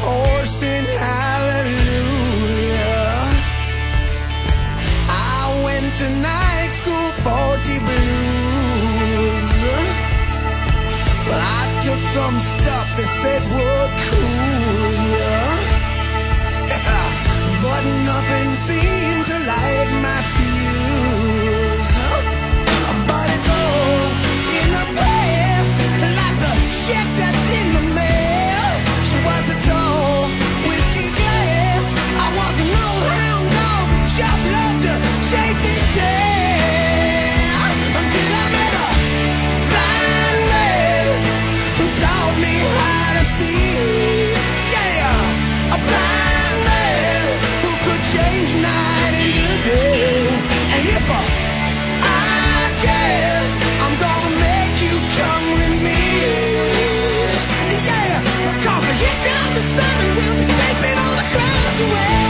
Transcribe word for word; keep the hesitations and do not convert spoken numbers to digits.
horse in hallelujah. I went to night school for the blues. Well, I took some stuff they said would cool ya, but nothing seemed to light my fuse. But it's all in the past, like the check that's in the mail. She was a tall whiskey glass. I was an old hound dog that just loved to chase his tail, until I met a blind man who taught me how to see. Yeah, a blind man who could change night into day. And if I, I can, I'm gonna make you come with me. Yeah, because here comes the sun and we'll be chasing all the clouds away.